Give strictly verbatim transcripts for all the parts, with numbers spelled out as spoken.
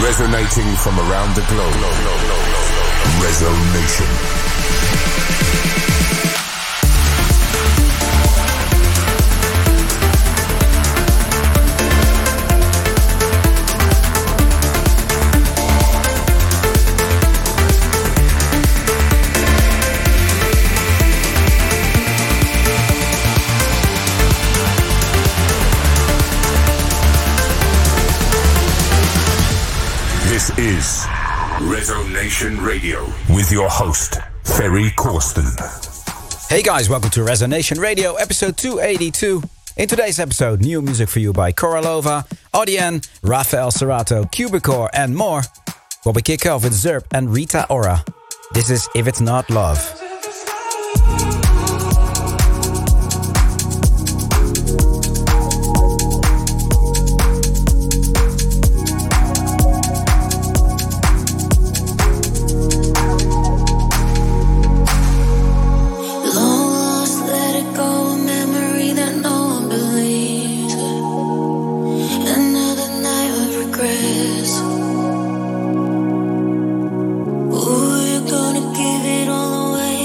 Resonating from around the globe. Resonation. This is Resonation Radio with your host, Ferry Corsten. Hey guys, welcome to Resonation Radio, episode two eighty-two. In today's episode, new music for you by Korolova, Audien, Rafael Cerato, Cubicore, and more. Well, we kick off with Zerp and Rita Ora. This is If It's Not Love. Ooh, you're gonna give it all away.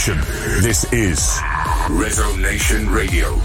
Nation. This is Resonation Radio.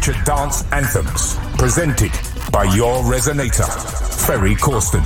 signature dance anthems, presented by your resonator, Ferry Corsten.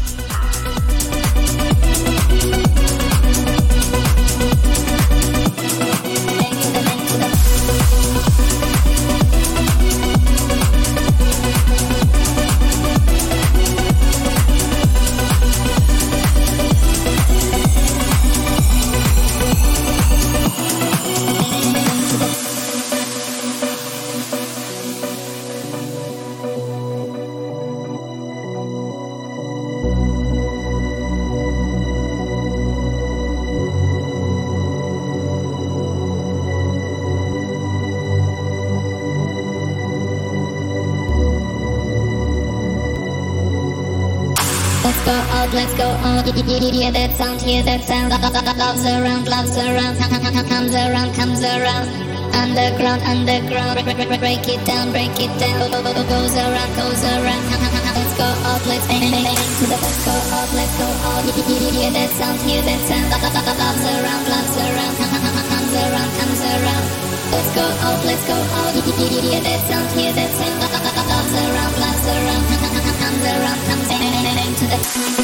Let's go on, hear that sound, hear that sound. Loves around, loves around, comes around, comes around. Underground, underground, break it down, break it down. Goes around, goes around. Let's go up, let's bang, bang, bang. Let's go up, let's go up. Hear that sound, hear that sound. Loves around, loves around, comes around, comes around. Let's go up, let's go up. Hear that sound, hear that sound. Loves around, loves around, comes around, comes bang, bang, bang to the.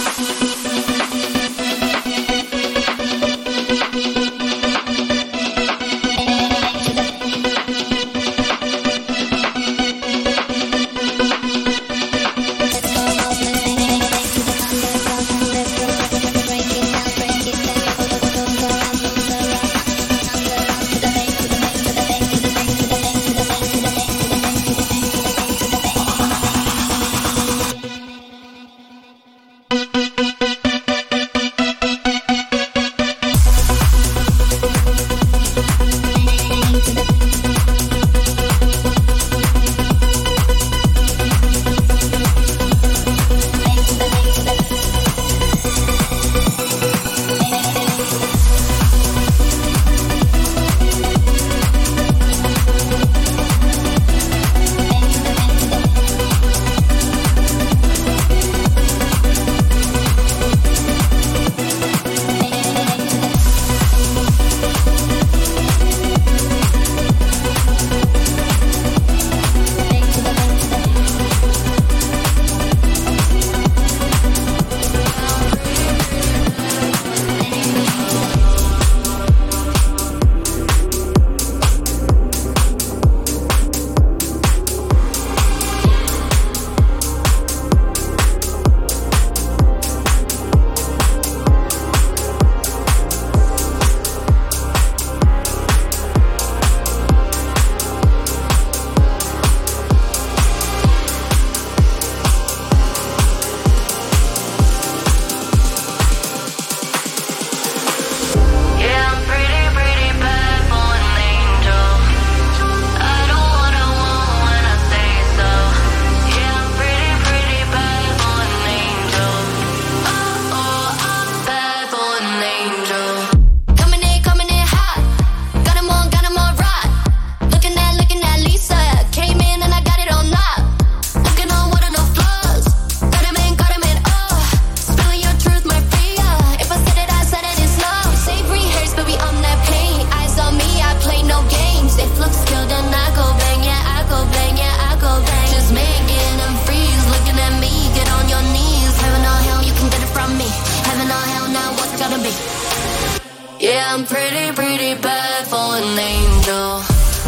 Yeah, I'm pretty, pretty bad for an angel.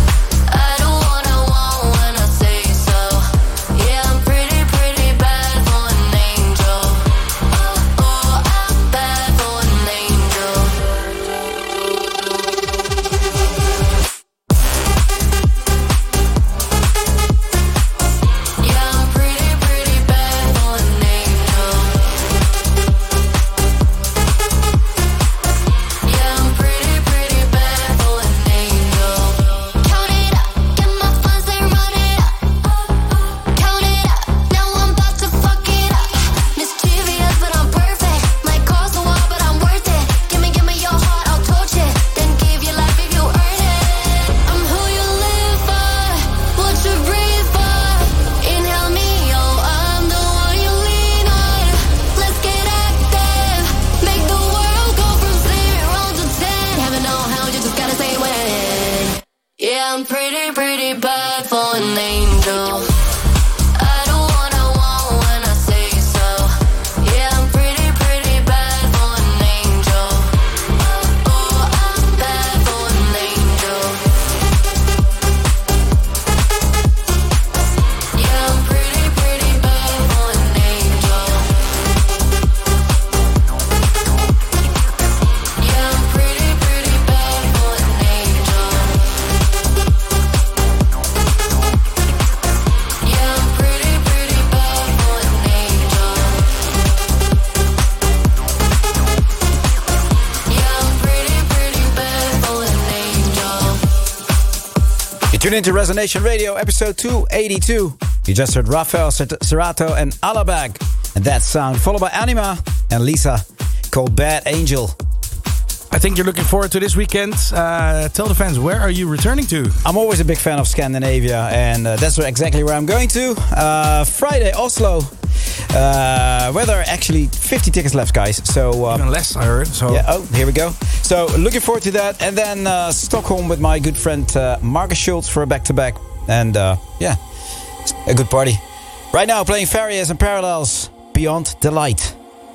I don't wanna want when I say so. Yeah, I'm pretty, pretty bad for an angel. Oh, oh, I'm bad for an angel. Yeah, I'm pretty, pretty bad for an angel. Yeah, I'm pretty, pretty bad for an angel. Tune into Resonation Radio, episode two eighty-two. You just heard Rafael Cerato and Alabag. And that sound, followed by Anima and Lisa, called Bad Angel. I think you're looking forward to this weekend. Uh, tell the fans, where are you returning to? I'm always a big fan of Scandinavia, and uh, that's exactly where I'm going to. Uh, Friday, Oslo. Uh, where there are actually fifty tickets left, guys. So uh, even less, I heard. So yeah. Oh, here we go. So looking forward to that, and then uh, Stockholm with my good friend uh, Marcus Schultz for a back-to-back, and uh, yeah, a good party. Right now, playing Farias and Parallels, Beyond the Light.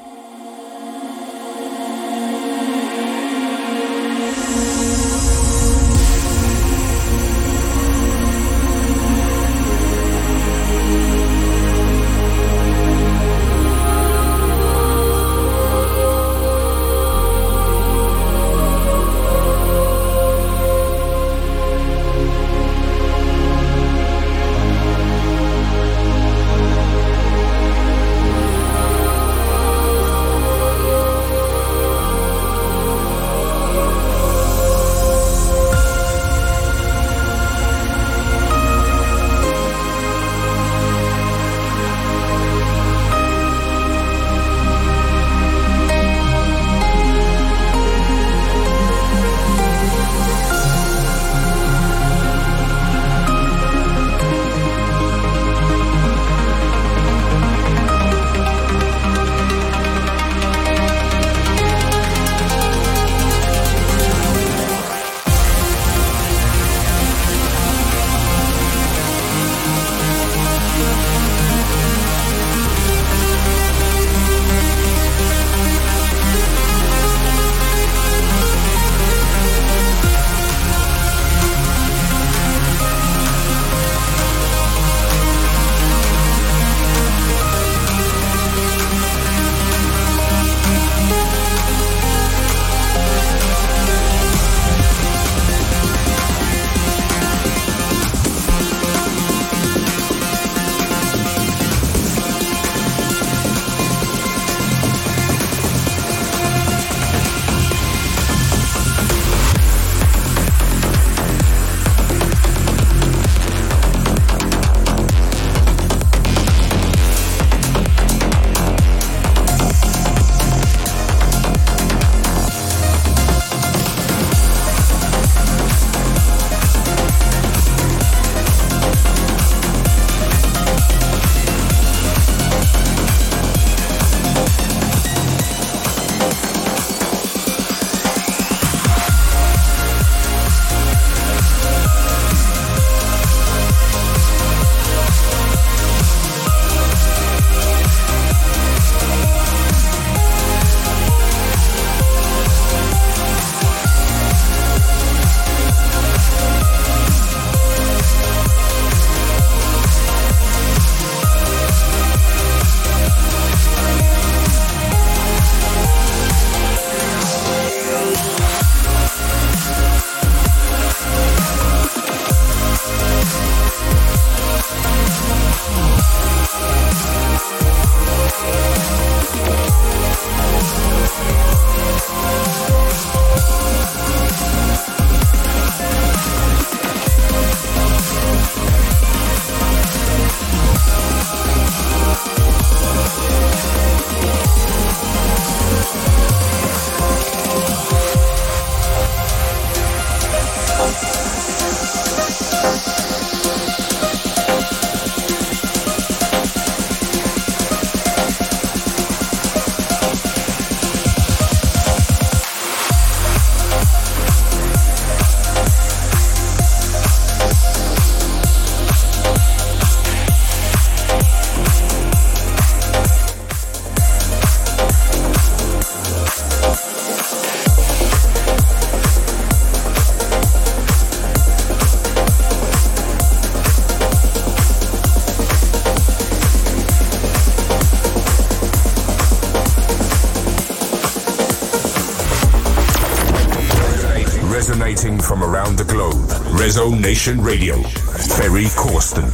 Resonating from around the globe. Resonation Radio. Ferry Corsten.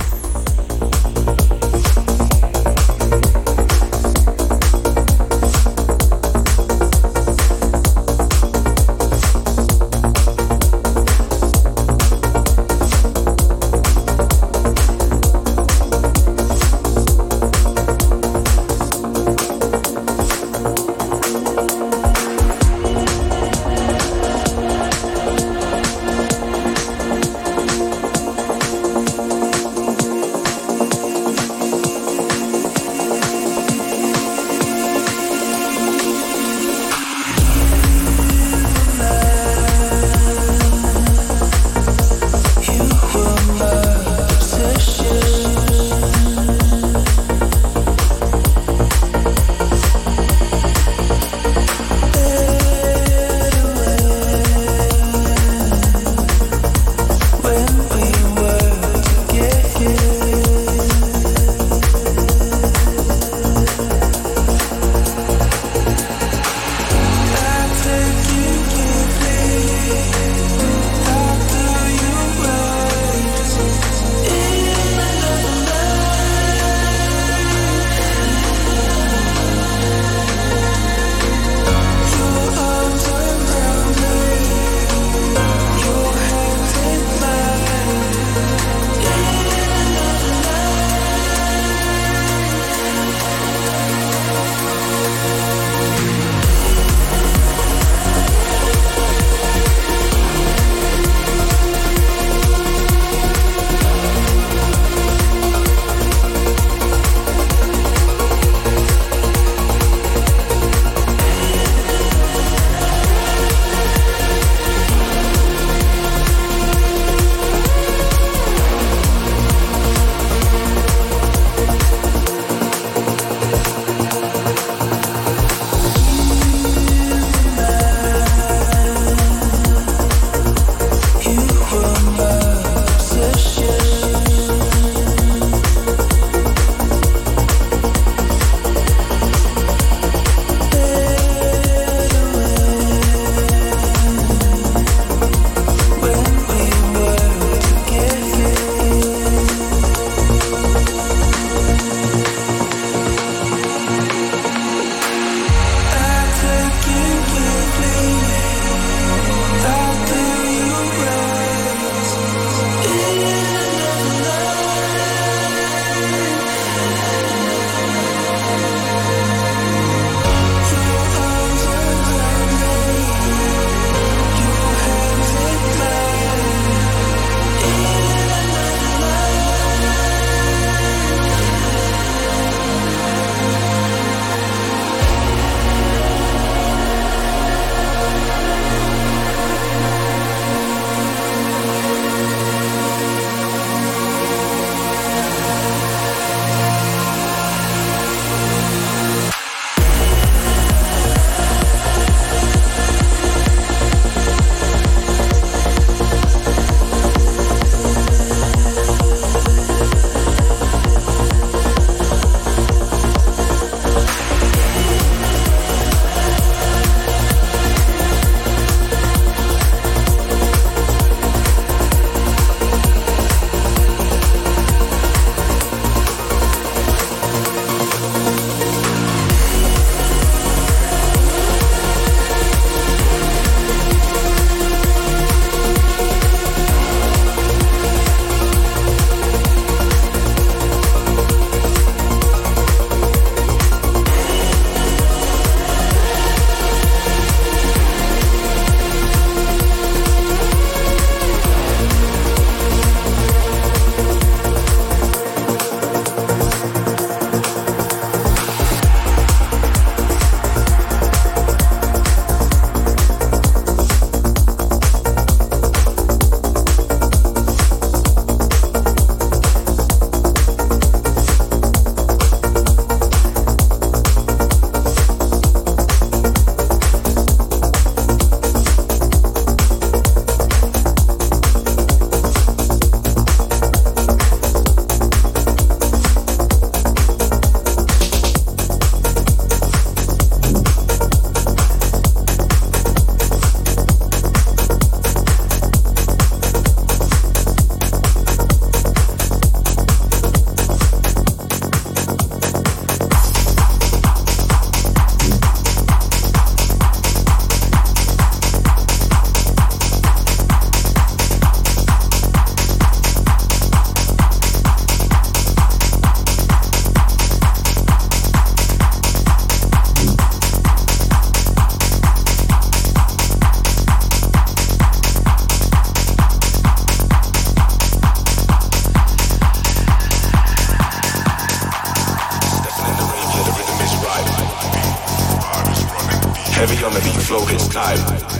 Heavy on the beat, flow hits tight.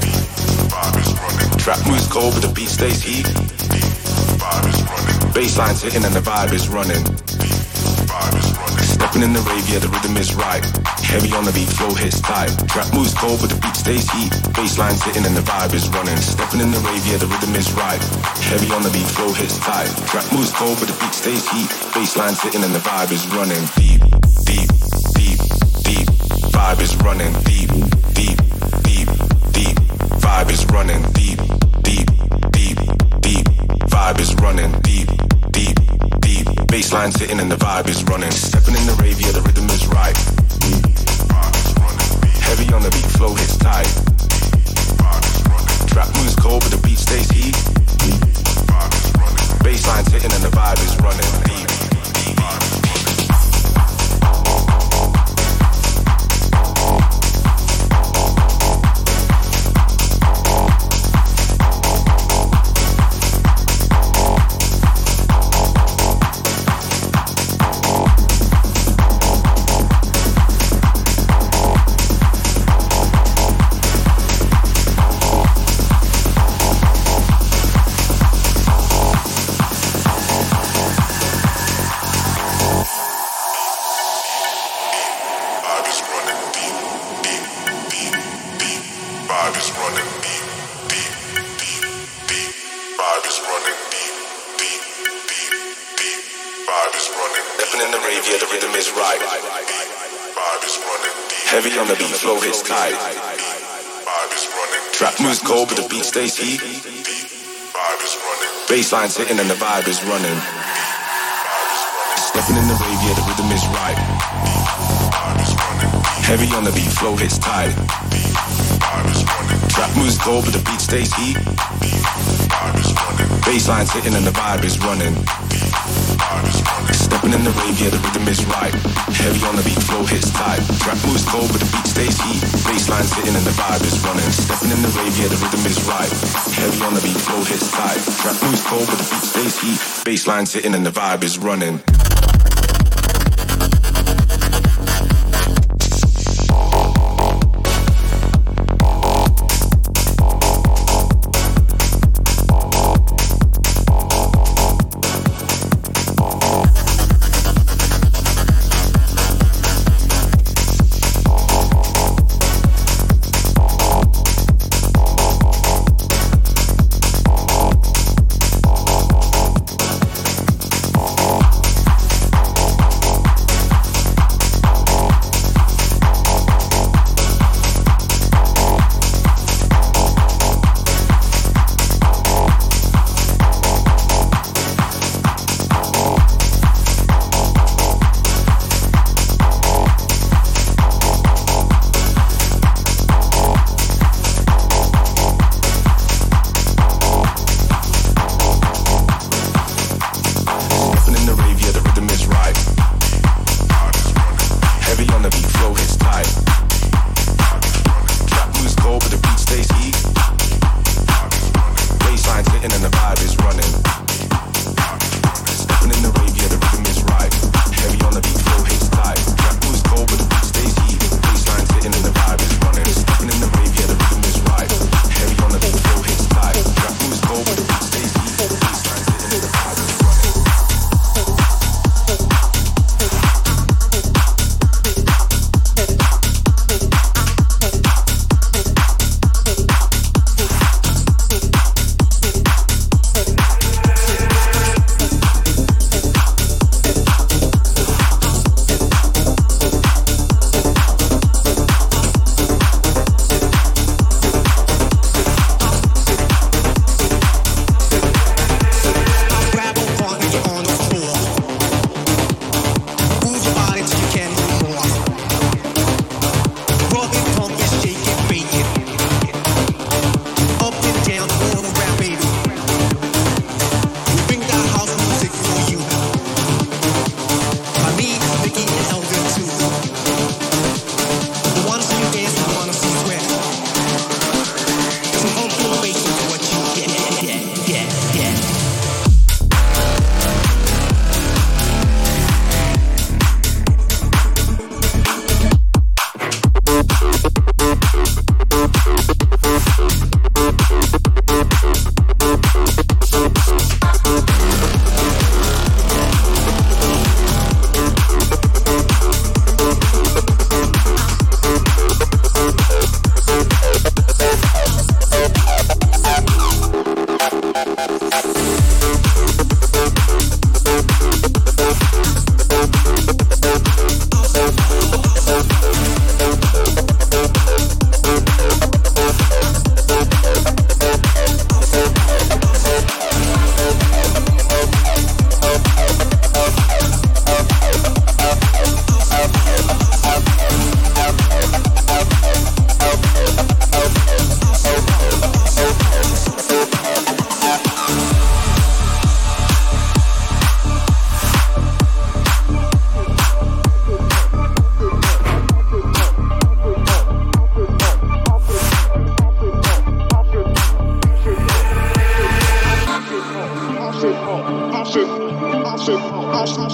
Trap moves cold, but the beat stays heat. Bassline's hitting and the vibe is running. Stepping in the rave, yeah, the rhythm is right. Heavy on the beat, flow hits tight. Trap moves cold, but the beat stays heat. Bassline's hitting and the vibe is running. Stepping in the rave, yeah, the rhythm is right. Heavy on the beat, flow hits tight. Trap moves cold, but the beat stays heat. Bassline's hitting and the vibe is running. Deep, deep, deep, deep. Vibe is running. Deep, deep, deep, deep. Vibe is running. Deep, deep, deep, deep. Vibe is running. Deep, deep, deep. Bassline's hitting and the vibe is running. Stepping in the rave, yeah, the rhythm is right. Heavy on the beat, flow hits tight. Trap moves cold, but the beat stays heat. Bassline's hitting and the vibe is running. Deep, deep, deep. Heavy on the beat, flow hits tight. Trap moves cold, but the beat stays heat. Bassline's hitting and the vibe is running. Stepping in the rave, yeah, the rhythm is right. Heavy on the beat, flow hits tight. Trap moves cold, but the beat stays heat. Bassline's hitting and the vibe is running. Stepping in the rave, yeah, the rhythm is right. Heavy on the beat, flow hits tight. Trap moves cold, but the beat stays heat. Bassline's hitting and the vibe is running. Stepping in the rave, yeah, the rhythm is right. Heavy on the beat, flow hits tight. Trap moves cold, but the beat stays heat. Bassline's hitting and the vibe is running.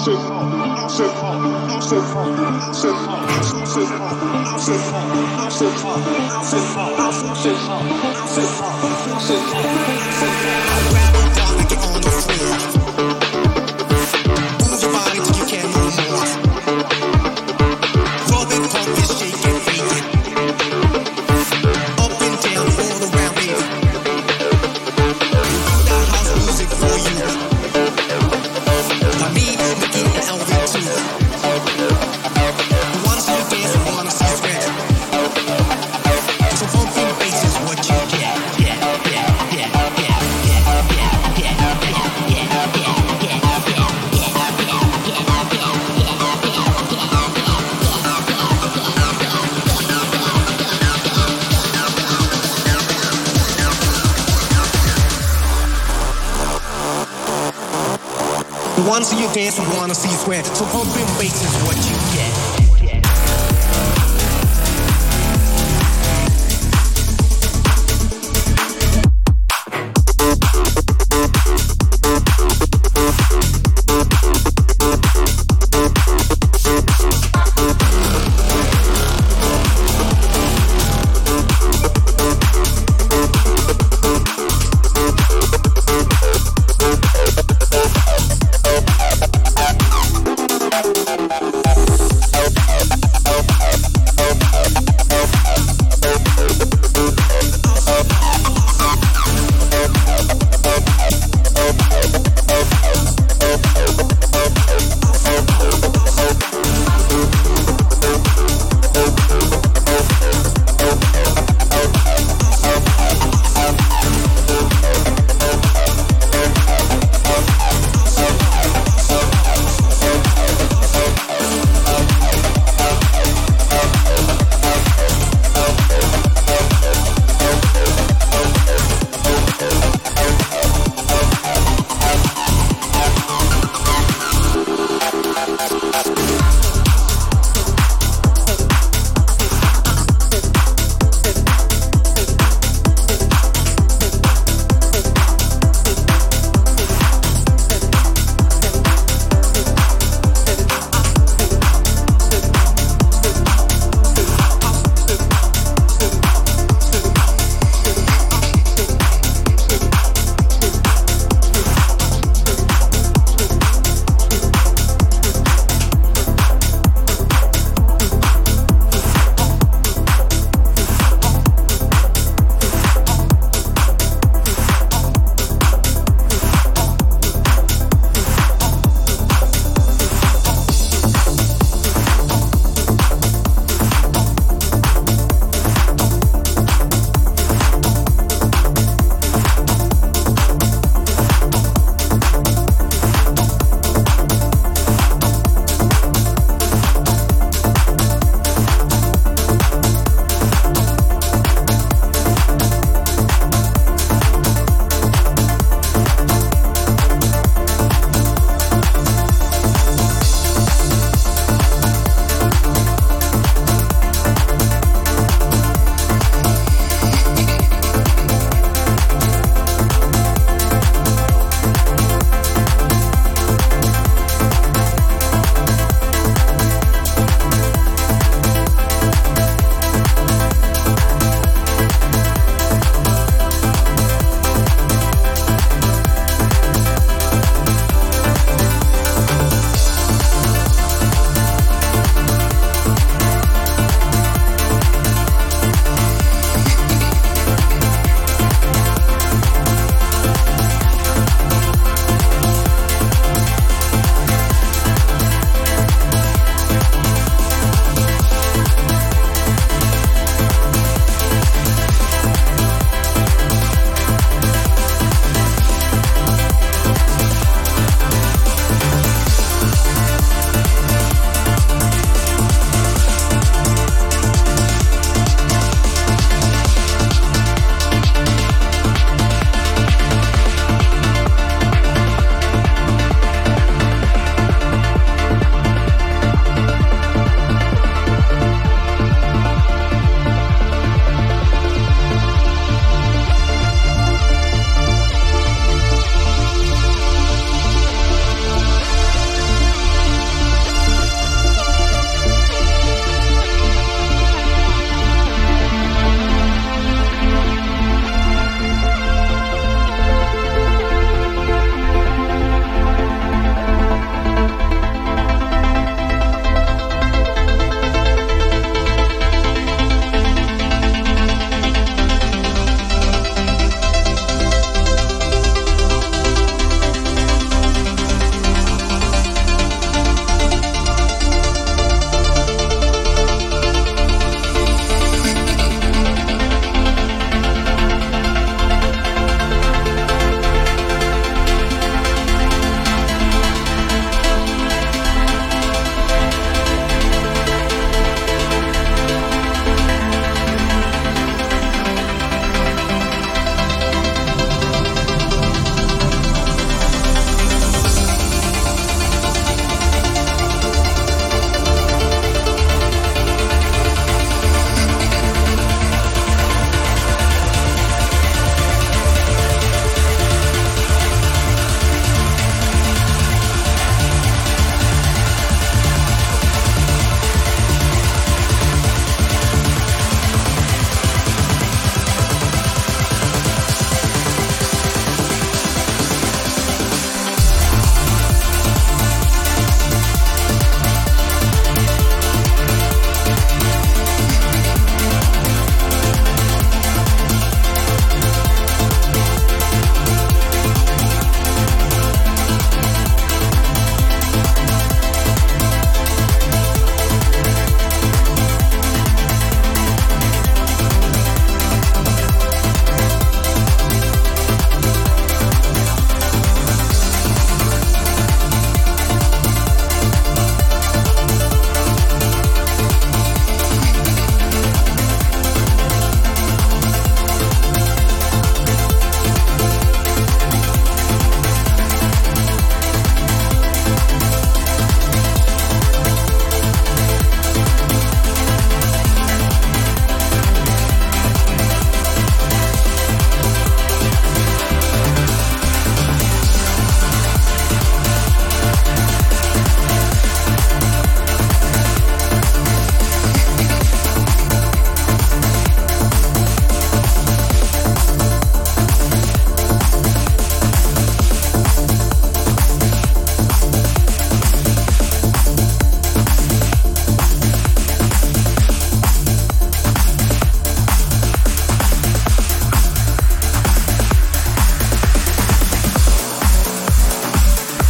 Once you dance, we wanna see you sweat. So pumping bass is what you get. We'll be right back.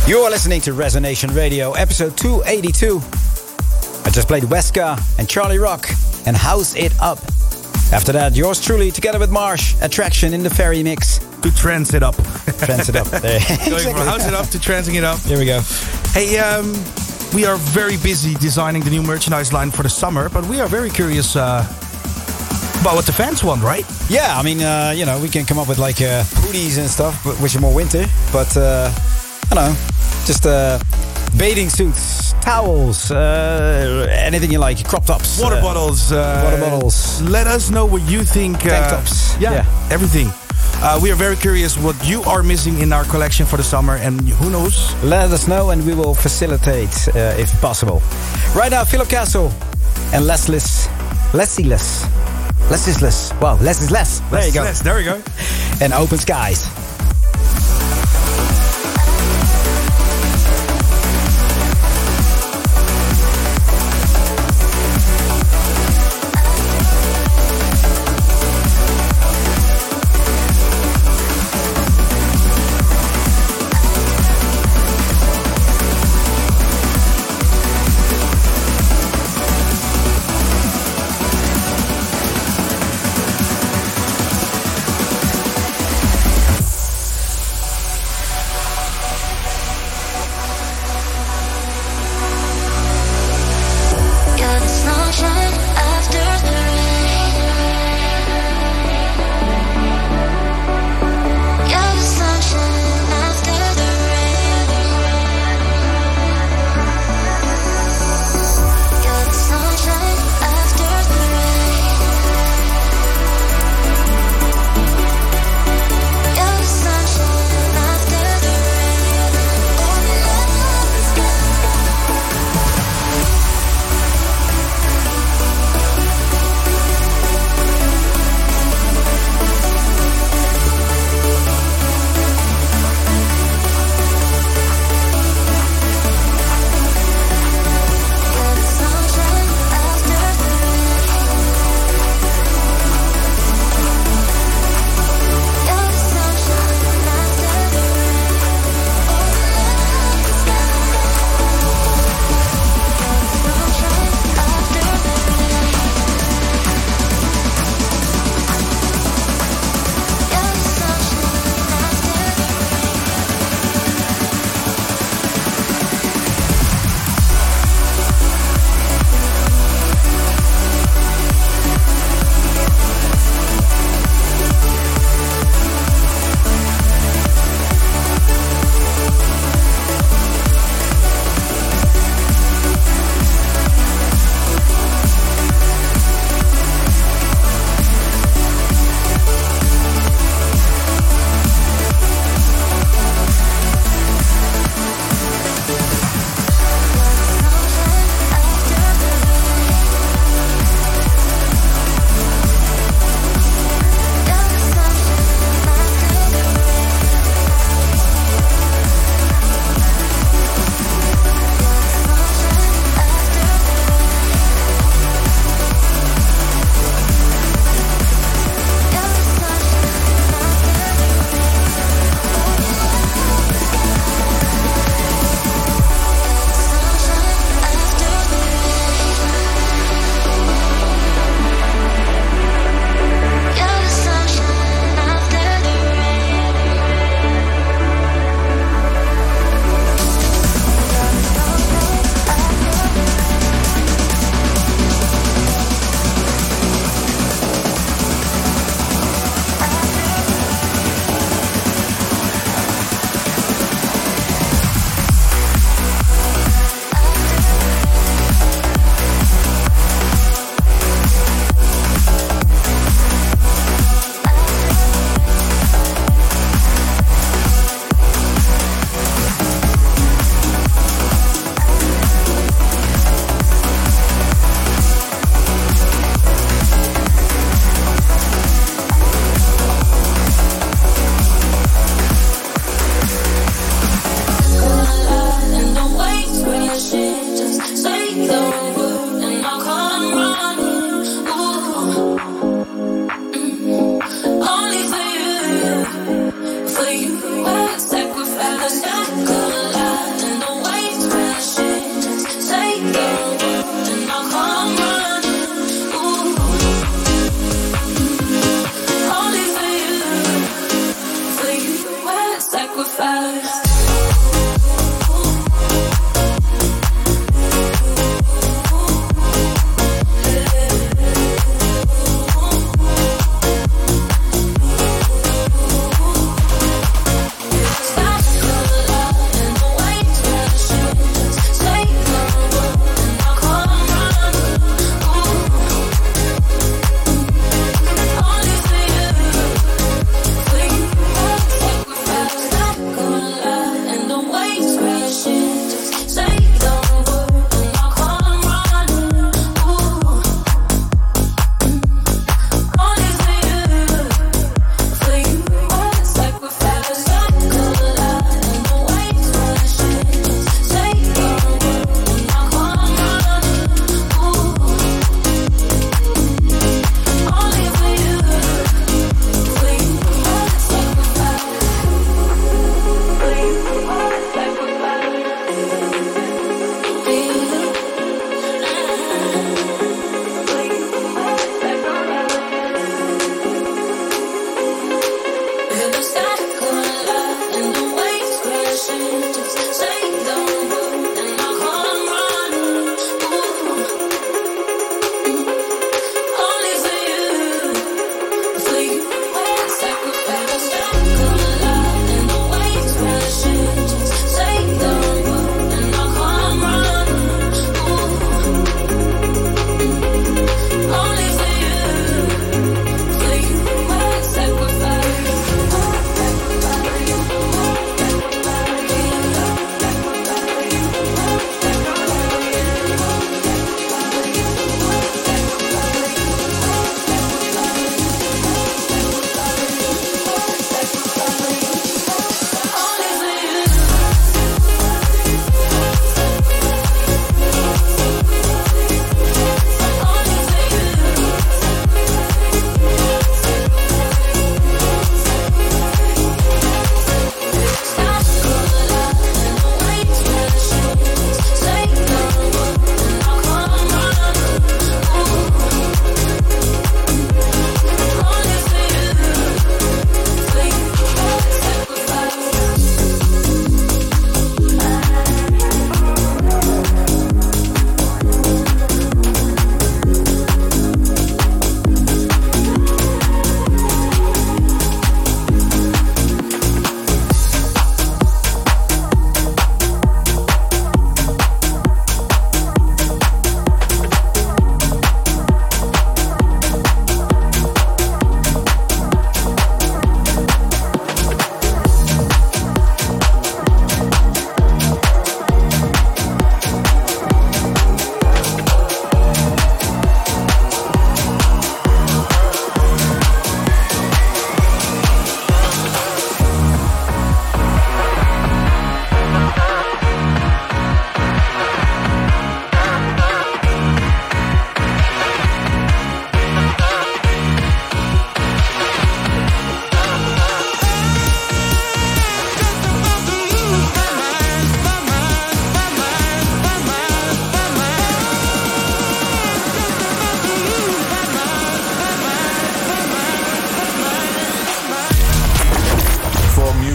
You are listening to Resonation Radio, episode two eighty-two. I just played Weska and Charlie Rock and House It Up. After that, yours truly, together with Marsh, Attraction in the Ferry Mix. To trance it up. Trance it up. There. Going Exactly. from house it up to trancing it up. Here we go. Hey, um, we are very busy designing the new merchandise line for the summer, but we are very curious uh, about what the fans want, right? Yeah, I mean, uh, you know, we can come up with like uh, hoodies and stuff, but- which are more winter. But, uh, I don't know, just uh, bathing suits, towels, uh, anything you like, crop tops. Water uh, bottles. Uh, water bottles. Let us know what you think. Tank uh, tops. Yeah, Yeah. everything. Uh, we are very curious what you are missing in our collection for the summer, and who knows? Let us know and we will facilitate uh, if possible. Right now, Philip Castle and Lesless. Leslie-less. Less is less. Wow, less is less. There you go. Yes, there we go. And Open Skies.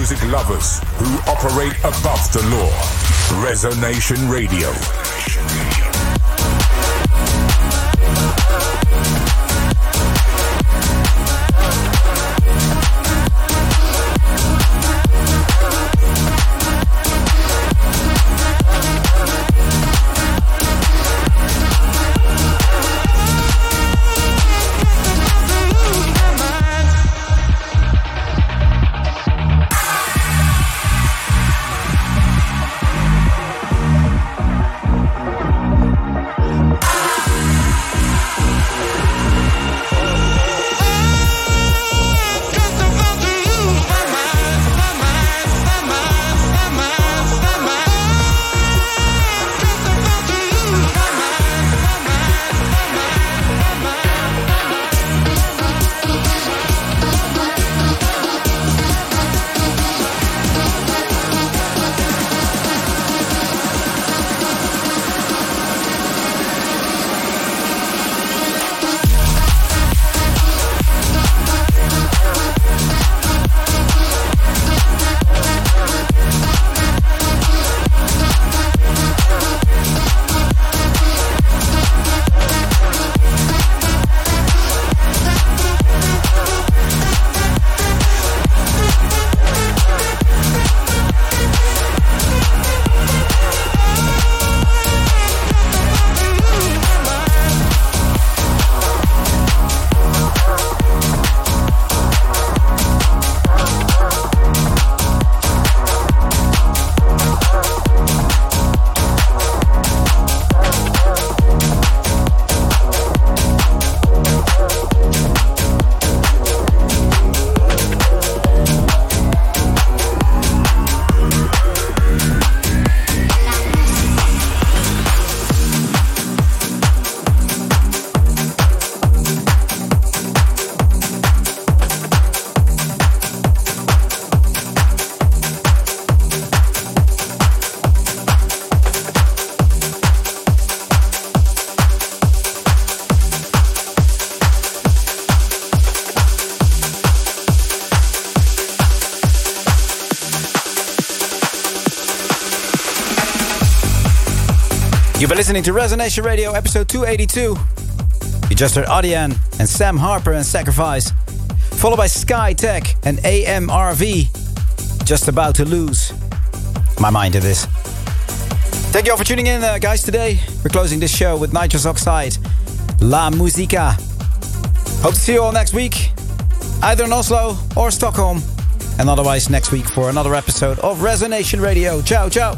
music lovers who operate above the law. Resonation Radio. You've been listening to Resonation Radio, episode two eighty-two. You just heard Adyen and Sam Harper and Sacrifice, followed by Sky Tech and A M R V. Just about to lose my mind to this. Thank you all for tuning in, uh, guys, today. We're closing this show with Nitrous Oxide, La Musica. Hope to see you all next week, either in Oslo or Stockholm. And otherwise next week for another episode of Resonation Radio. Ciao, ciao.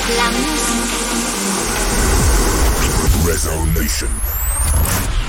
La musique. Resonation.